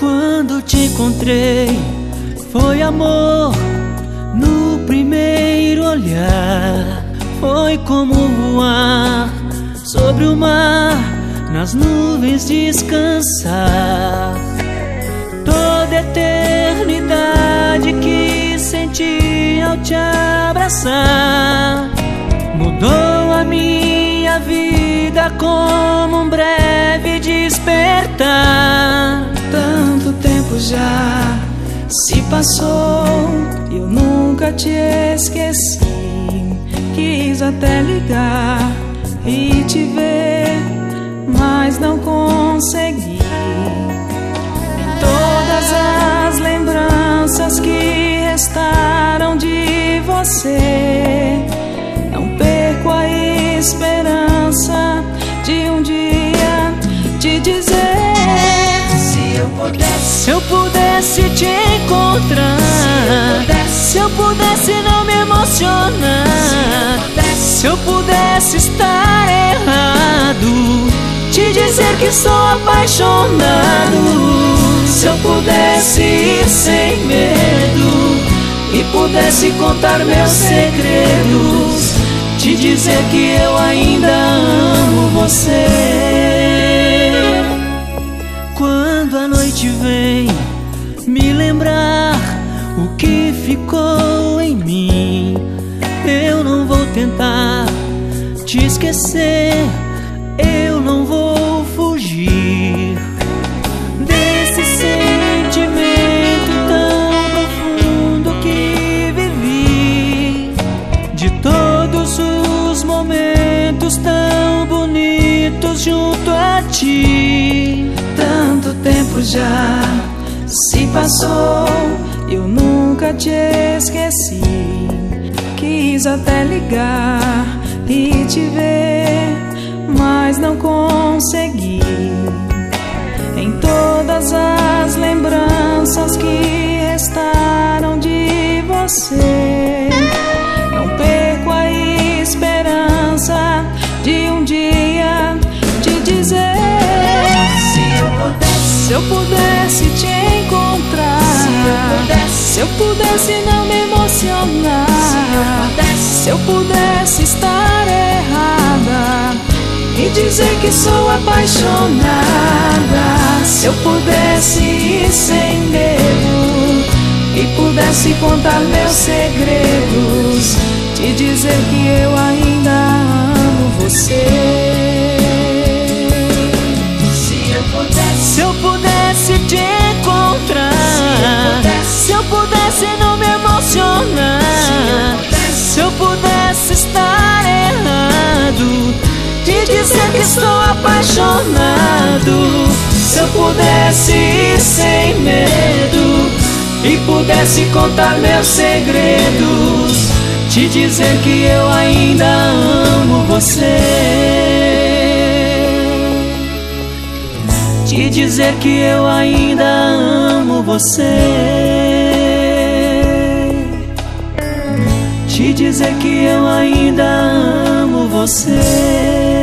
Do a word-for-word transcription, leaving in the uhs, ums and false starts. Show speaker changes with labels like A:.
A: Quando te encontrei, foi amor no primeiro olhar. Foi como voar sobre o mar, nas nuvens descansar. Toda eternidade que senti ao te abraçar mudou a minha vida como um breve despertar.
B: Tanto tempo já se passou, eu nunca te esqueci. Quis até ligar e te ver, mas não consegui. Todas as lembranças que restaram de você, não perco a esperança de um dia te dizer:
A: se eu pudesse, se eu pudesse te encontrar, se eu pudesse não me emocionar, se eu pudesse estar errado, te dizer que sou apaixonado, se eu pudesse ir sem medo e pudesse contar meus segredos, te dizer que eu ainda amo você. Quando a noite vem me lembrar o que ficou em mim, eu não vou tentar te esquecer, eu não vou fugir desse sentimento tão profundo que vivi, de todos os momentos tão bonitos junto a ti.
B: Tanto tempo já se passou, eu nunca te esqueci. Quis até ligar e te ver, mas não consegui. Em todas as lembranças que restaram de você, não perco a esperança de um dia te dizer:
A: se eu pudesse,
B: se eu pudesse te encontrar,
A: se eu pudesse,
B: se eu pudesse não me emocionar,
A: se eu pudesse,
B: se eu pudesse estar errada e dizer que sou apaixonada, se eu pudesse ir sem medo e pudesse contar meus segredos, te dizer que eu ainda amo você.
A: Se eu pudesse, se eu pudesse te encontrar, se eu pudesse não me emocionar, se eu pudesse estar errado, te dizer que sou apaixonado, se eu pudesse ir sem medo e pudesse contar meus segredos, te dizer que eu ainda amo você, te dizer que eu ainda amo você, te dizer que eu ainda amo você.